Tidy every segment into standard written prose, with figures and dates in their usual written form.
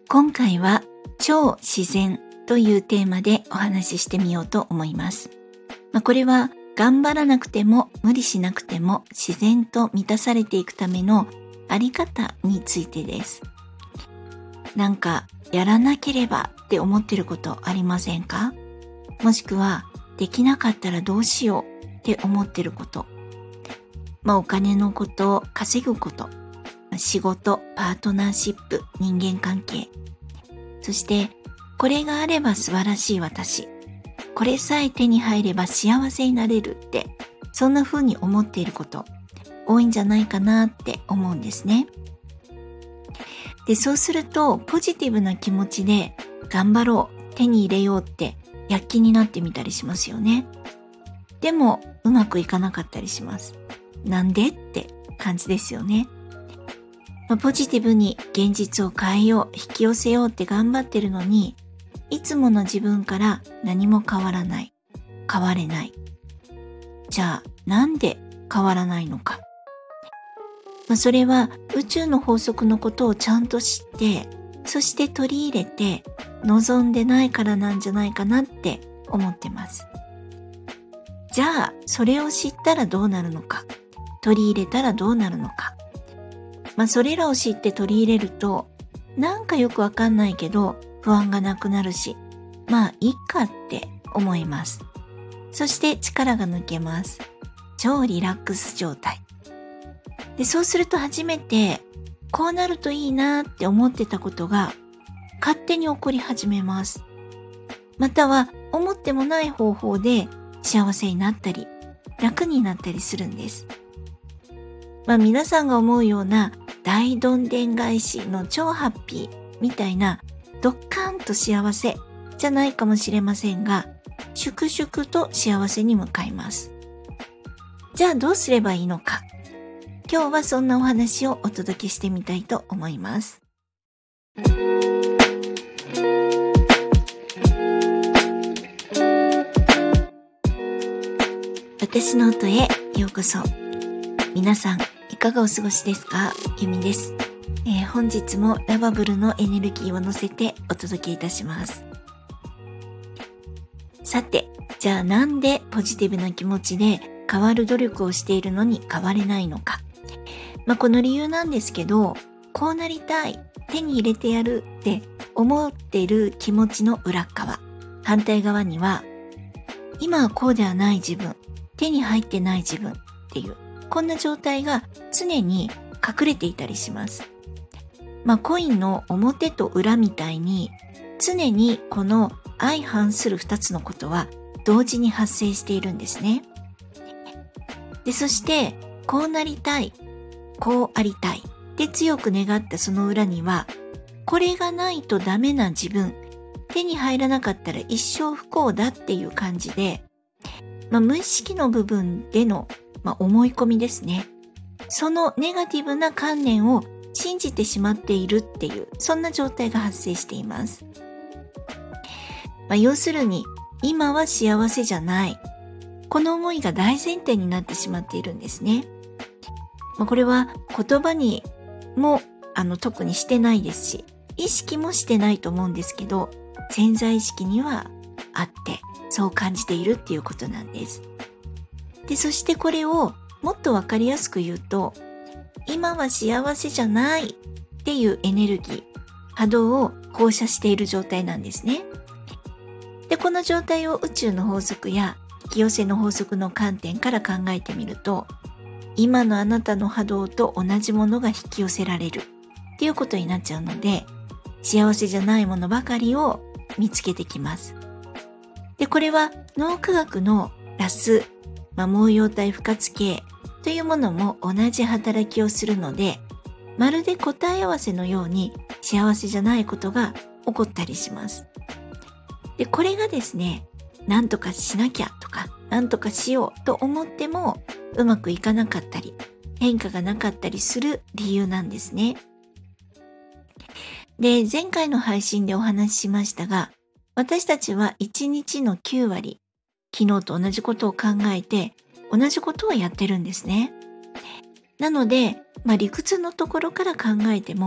今回は超自然というテーマでお話ししてみようと思います。これは頑張らなくても無理しなくても自然と満たされていくためのあり方についてです。なんかやらなければって思ってることありませんか？もしくはできなかったらどうしようって思ってること。お金のこと、稼ぐこと、仕事、パートナーシップ、人間関係。そしてこれがあれば素晴らしい私。これさえ手に入れば幸せになれるって、そんな風に思っていること多いんじゃないかなって思うんですね。で、そうするとポジティブな気持ちで頑張ろう、手に入れようって躍起になってみたりしますよね。でもうまくいかなかったりします。なんでって感じですよね。ポジティブに現実を変えよう、引き寄せようって頑張ってるのに、いつもの自分から何も変わらない、変われない。じゃあなんで変わらないのか。それは宇宙の法則のことをちゃんと知って、そして取り入れて望んでないからなんじゃないかなって思ってます。じゃあそれを知ったらどうなるのか、取り入れたらどうなるのか。それらを知って取り入れると、なんかよくわかんないけど不安がなくなるし、いいかって思います。そして力が抜けます。超リラックス状態。で、そうすると初めて、こうなるといいなって思ってたことが勝手に起こり始めます。または思ってもない方法で幸せになったり、楽になったりするんです。皆さんが思うような大どんでん返しの超ハッピーみたいなドッカーンと幸せじゃないかもしれませんが、粛々と幸せに向かいます。じゃあどうすればいいのか。今日はそんなお話をお届けしてみたいと思います。私の音へようこそ。皆さんいかがお過ごしですか？ゆみです。本日もラバブルのエネルギーを乗せてお届けいたします。さて、じゃあなんでポジティブな気持ちで変わる努力をしているのに変われないのか。この理由なんですけど、こうなりたい、手に入れてやるって思っている気持ちの裏側、反対側には、今はこうではない自分、手に入ってない自分っていう、こんな状態が常に隠れていたりします。コインの表と裏みたいに、常にこの相反する2つのことは同時に発生しているんですね。で、そしてこうなりたい、こうありたいって強く願ったその裏には、これがないとダメな自分、手に入らなかったら一生不幸だっていう感じで、無意識の部分での、思い込みですね。そのネガティブな観念を信じてしまっているっていう、そんな状態が発生しています。要するに、今は幸せじゃない。この思いが大前提になってしまっているんですね。これは言葉にも特にしてないですし、意識もしてないと思うんですけど、潜在意識にはあって、そう感じているっていうことなんです。で、そしてこれをもっとわかりやすく言うと、今は幸せじゃないっていうエネルギー、波動を放射している状態なんですね。で、この状態を宇宙の法則や引き寄せの法則の観点から考えてみると、今のあなたの波動と同じものが引き寄せられるっていうことになっちゃうので、幸せじゃないものばかりを見つけてきます。で、これは脳科学のラス、毛様体不活系というものも同じ働きをするので、まるで答え合わせのように幸せじゃないことが起こったりします。で、これがですね、なんとかしなきゃとか、なんとかしようと思ってもうまくいかなかったり、変化がなかったりする理由なんですね。で、前回の配信でお話ししましたが、私たちは1日の9割、昨日と同じことを考えて、同じことをやってるんですね。なので、理屈のところから考えても、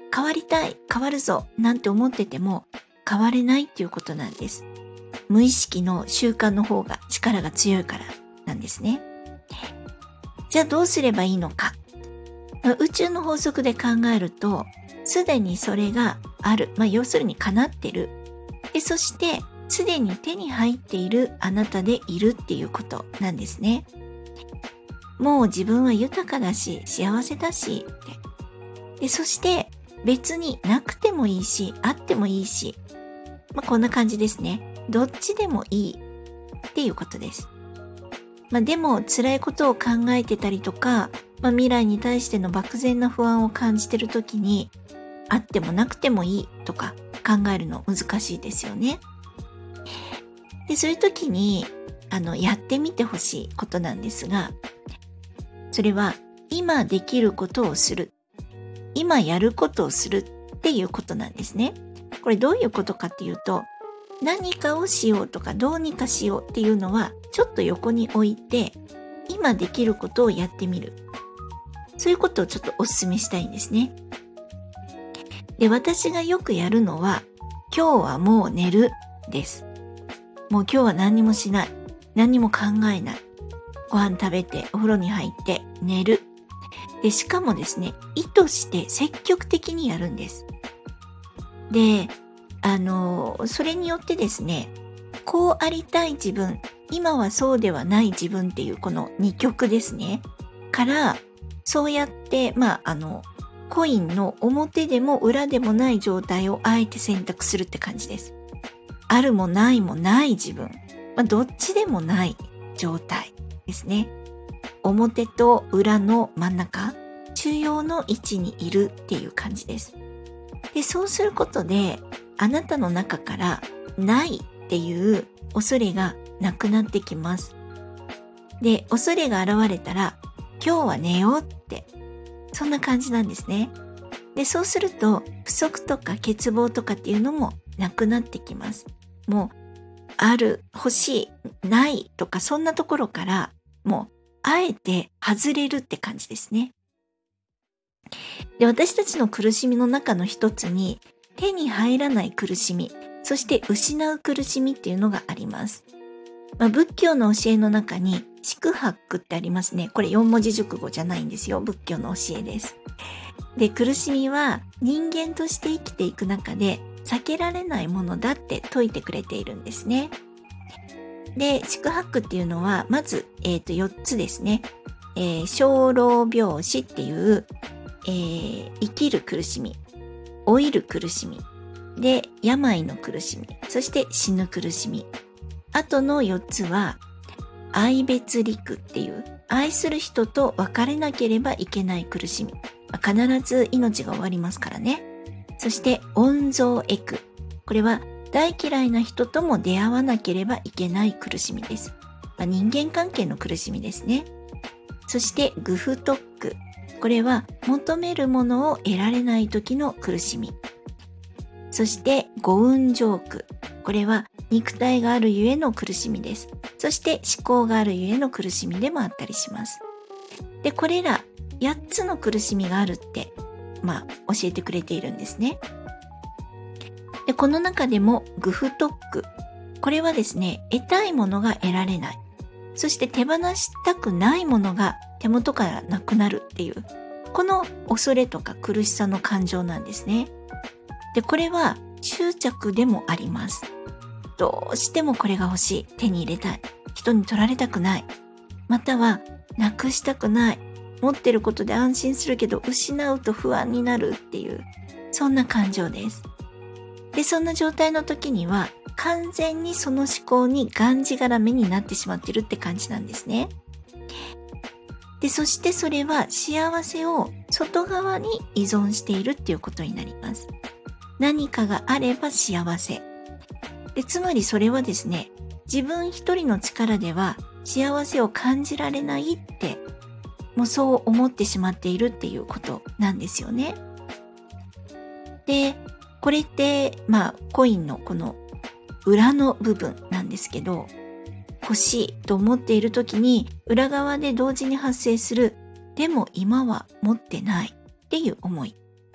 変わりたい、変わるぞ、なんて思ってても変われないっていうことなんです。無意識の習慣の方が力が強いからなんですね。じゃあどうすればいいのか。宇宙の法則で考えると、すでにそれがある。要するに叶ってる。で、そして、すでに手に入っているあなたでいるっていうことなんですね。もう自分は豊かだし、幸せだし、って。で、そして、別になくてもいいし、あってもいいし、こんな感じですね。どっちでもいいっていうことです。でも、辛いことを考えてたりとか、未来に対しての漠然な不安を感じてるときに、あってもなくてもいいとか考えるの難しいですよね。で、そういうときに、やってみてほしいことなんですが、それは、今できることをする。今やることをするっていうことなんですね。これどういうことかっていうと、何かをしようとかどうにかしようっていうのはちょっと横に置いて、今できることをやってみる。そういうことをちょっとお勧めしたいんですね。で、私がよくやるのは、今日はもう寝るです。もう今日は何にもしない。何にも考えない。ご飯食べてお風呂に入って寝る。で、しかもですね、意図して積極的にやるんです。で、それによってですね、こうありたい自分、今はそうではない自分っていうこの二極ですね。から、そうやって、コインの表でも裏でもない状態をあえて選択するって感じです。あるもないもない自分。どっちでもない状態ですね。表と裏の真ん中、中央の位置にいるっていう感じです。で、そうすることで、あなたの中からないっていう恐れがなくなってきます。で、恐れが現れたら、今日は寝ようって、そんな感じなんですね。で、そうすると、不足とか欠乏とかっていうのもなくなってきます。もう、ある、欲しい、ないとか、そんなところから、もう、あえて外れるって感じですね。で、私たちの苦しみの中の一つに、手に入らない苦しみ、そして失う苦しみっていうのがあります。仏教の教えの中に、四苦八苦ってありますね。これ4文字熟語じゃないんですよ。仏教の教えです。で、苦しみは人間として生きていく中で避けられないものだって説いてくれているんですね。で、四苦八苦っていうのは、まず、4つですね。生老病死っていう、生きる苦しみ、老いる苦しみ、で、病の苦しみ、そして死ぬ苦しみ。あとの4つは、愛別離っていう愛する人と別れなければいけない苦しみ。必ず命が終わりますからね。そして怨憎会苦。これは大嫌いな人とも出会わなければいけない苦しみです。人間関係の苦しみですね。そして愚不特苦。これは求めるものを得られない時の苦しみ。そして五運浄苦。これは肉体があるゆえの苦しみです。そして思考があるゆえの苦しみでもあったりします。で、これら8つの苦しみがあるって、教えてくれているんですね。で、この中でも愚不特苦。これはですね、得たいものが得られない。そして手放したくないものが手元からなくなるっていう、この恐れとか苦しさの感情なんですね。で、これは執着でもあります。どうしてもこれが欲しい。手に入れたい。人に取られたくない。または、なくしたくない。持ってることで安心するけど、失うと不安になるっていう、そんな感情です。で、そんな状態の時には、完全にその思考にがんじがらめになってしまってるって感じなんですね。で、そしてそれは幸せを外側に依存しているっていうことになります。何かがあれば幸せ。で、つまりそれはですね、自分一人の力では幸せを感じられないって、もうそう思ってしまっているっていうことなんですよね。で、これって、コインのこの裏の部分なんですけど、欲しいと思っている時に裏側で同時に発生する、でも今は持ってないっていう思い。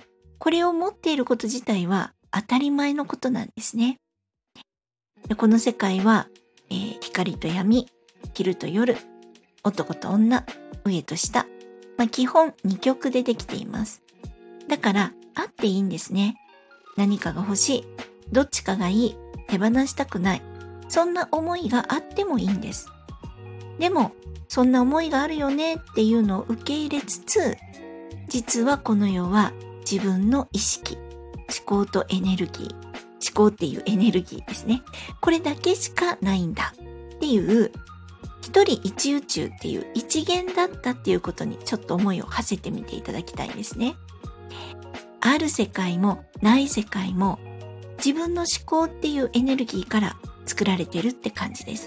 これを持っていること自体は当たり前のことなんですね。でこの世界は、光と闇、昼と夜、男と女、上と下、基本二極でできています。だからあっていいんですね。何かが欲しい、どっちかがいい、手放したくない、そんな思いがあってもいいんです。でもそんな思いがあるよねっていうのを受け入れつつ、実はこの世は自分の意識、思考とエネルギー、思考っていうエネルギーですね。これだけしかないんだっていう、一人一宇宙っていう一元だったっていうことにちょっと思いを馳せてみていただきたいんですね。ある世界もない世界も自分の思考っていうエネルギーから作られてるって感じです。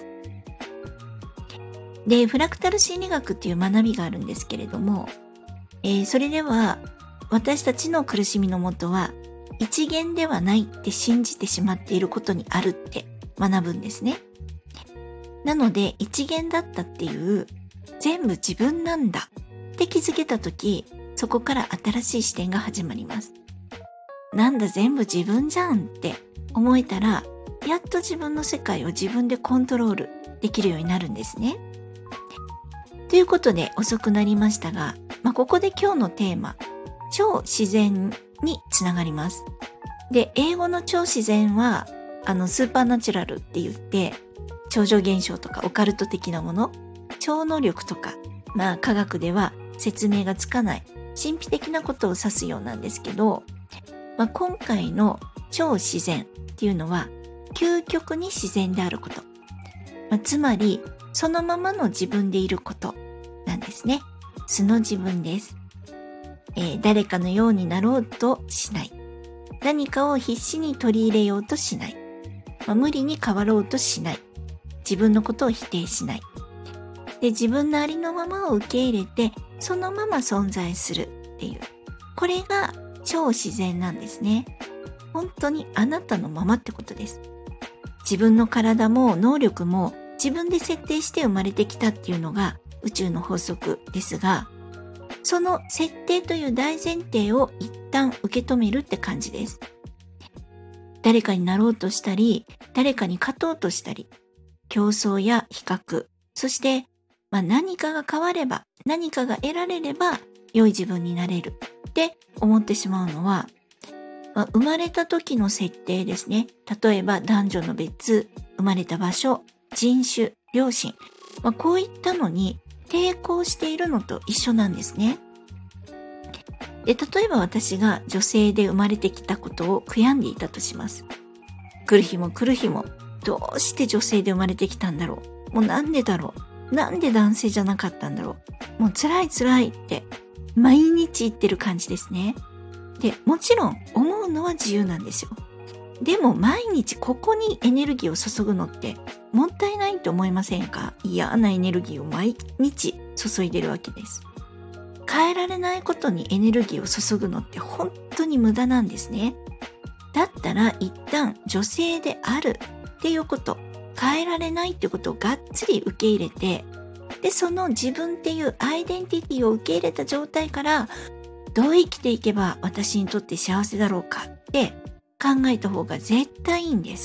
で、フラクタル心理学っていう学びがあるんですけれども、それでは私たちの苦しみのもとは一元ではないって信じてしまっていることにあるって学ぶんですね。なので一元だったっていう全部自分なんだって気づけたとき、そこから新しい視点が始まります。なんだ全部自分じゃんって思えたら、やっと自分の世界を自分でコントロールできるようになるんですね。ということで遅くなりましたが、ここで今日のテーマ、超自然につながります。で、英語の超自然はスーパーナチュラルって言って、超常現象とかオカルト的なもの、超能力とか、科学では説明がつかない神秘的なことを指すようなんですけど、今回の超自然っていうのは究極に自然であること、つまりそのままの自分でいることなんですね。素の自分です。誰かのようになろうとしない。何かを必死に取り入れようとしない。無理に変わろうとしない。自分のことを否定しない。で、自分のありのままを受け入れて、そのまま存在するっていう。これが超自然なんですね。本当にあなたのままってことです。自分の体も能力も自分で設定して生まれてきたっていうのが宇宙の法則ですが、その設定という大前提を一旦受け止めるって感じです。誰かになろうとしたり、誰かに勝とうとしたり、競争や比較、そして何かが変われば、何かが得られれば良い自分になれるって思ってしまうのは、生まれた時の設定ですね。例えば男女の別、生まれた場所、人種、両親、こういったのに抵抗しているのと一緒なんですね。で、例えば私が女性で生まれてきたことを悔やんでいたとします。来る日も来る日も、どうして女性で生まれてきたんだろう。もうなんでだろう。なんで男性じゃなかったんだろう。もう辛い辛いって毎日言ってる感じですね。で、もちろん思うのは自由なんですよ。でも毎日ここにエネルギーを注ぐのってもったいないと思いませんか？嫌なエネルギーを毎日注いでるわけです。変えられないことにエネルギーを注ぐのって本当に無駄なんですね。だったら一旦女性であるっていうこと、変えられないってことをがっつり受け入れて、で、その自分っていうアイデンティティを受け入れた状態から、どう生きていけば私にとって幸せだろうかって考えた方が絶対いいんです。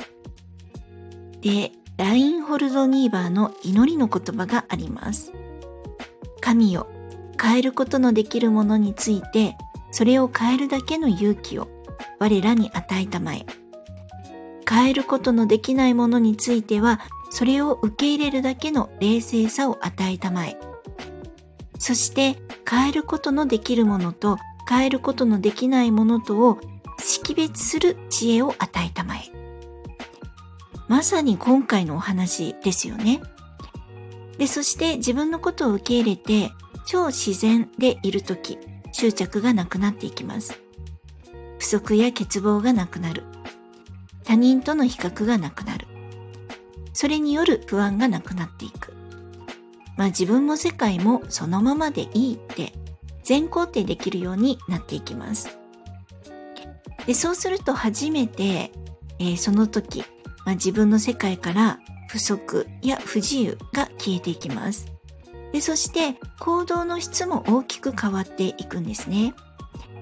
で、ラインホルド・ニーバーの祈りの言葉があります。神よ、変えることのできるものについて、それを変えるだけの勇気を我らに与えたまえ。変えることのできないものについては、それを受け入れるだけの冷静さを与えたまえ。そして変えることのできるものと変えることのできないものとを識別する知恵を与えたまえ。まさに今回のお話ですよね。で、そして自分のことを受け入れて超自然でいるとき、執着がなくなっていきます。不足や欠乏がなくなる。他人との比較がなくなる。それによる不安がなくなっていく。自分も世界もそのままでいいって全肯定できるようになっていきます。で、そうすると初めて、その時、自分の世界から不足や不自由が消えていきます。で、そして行動の質も大きく変わっていくんですね。不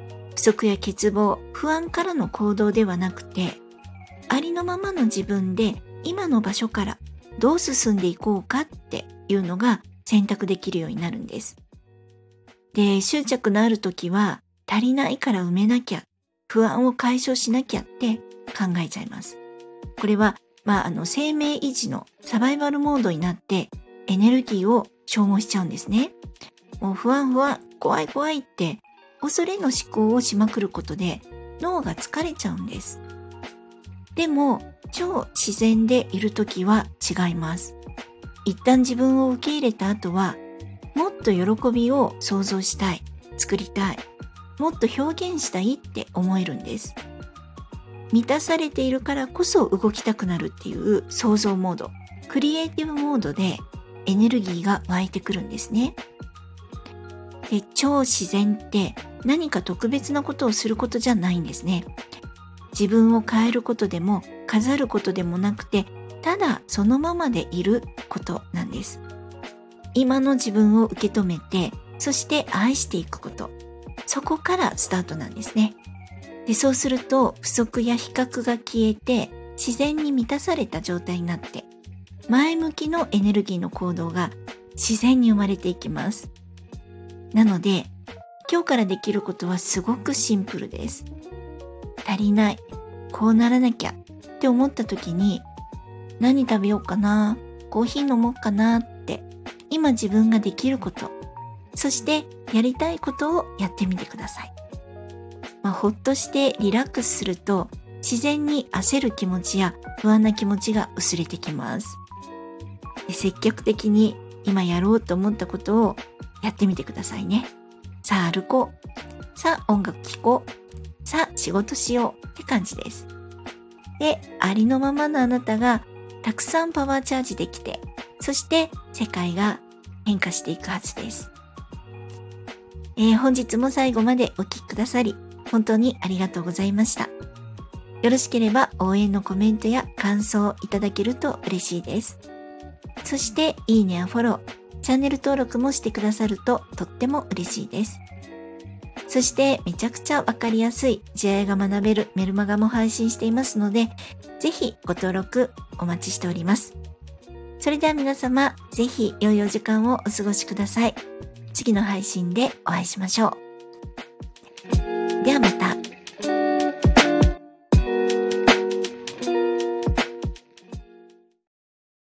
足や欠乏、不安からの行動ではなくて、ありのままの自分で今の場所からどう進んでいこうかっていうのが選択できるようになるんです。で、執着のある時は足りないから埋めなきゃ、不安を解消しなきゃって考えちゃいます。これは、生命維持のサバイバルモードになってエネルギーを消耗しちゃうんですね。もう不安、怖いって恐れの思考をしまくることで脳が疲れちゃうんです。でも超自然でいるときは違います。一旦自分を受け入れた後はもっと喜びを想像したい、作りたい、もっと表現したいって思えるんです。満たされているからこそ動きたくなるっていう想像モード、クリエイティブモードでエネルギーが湧いてくるんですね。で、超自然って何か特別なことをすることじゃないんですね。自分を変えることでも飾ることでもなくて、ただそのままでいることなんです。今の自分を受け止めて、そして愛していくこと。そこからスタートなんですね。で、そうすると不足や比較が消えて自然に満たされた状態になって、前向きのエネルギーの行動が自然に生まれていきます。なので、今日からできることはすごくシンプルです。足りない、こうならなきゃって思った時に、何食べようかな、コーヒー飲もうかなって今自分ができること、そしてやりたいことをやってみてください。ほっとしてリラックスすると自然に焦る気持ちや不安な気持ちが薄れてきます。で、積極的に今やろうと思ったことをやってみてくださいね。さあ歩こう。さあ音楽聴こう。さあ仕事しようって感じです。で、ありのままのあなたがたくさんパワーチャージできて、そして世界が変化していくはずです。本日も最後までお聞きくださり本当にありがとうございました。よろしければ応援のコメントや感想をいただけると嬉しいです。そしていいねやフォロー、チャンネル登録もしてくださるととっても嬉しいです。そしてめちゃくちゃわかりやすい地合が学べるメルマガも配信していますので、ぜひご登録お待ちしております。それでは皆様、ぜひ良いお時間をお過ごしください。次の配信でお会いしましょう。ではまた。